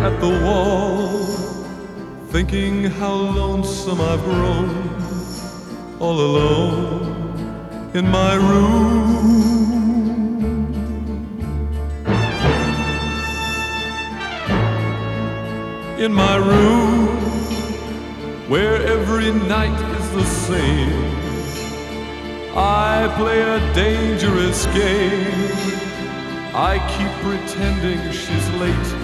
at the wall, thinking how lonesome I've grown, all alone in my room. In my room, where every night is the same, I play a dangerous game. I keep pretending she's late,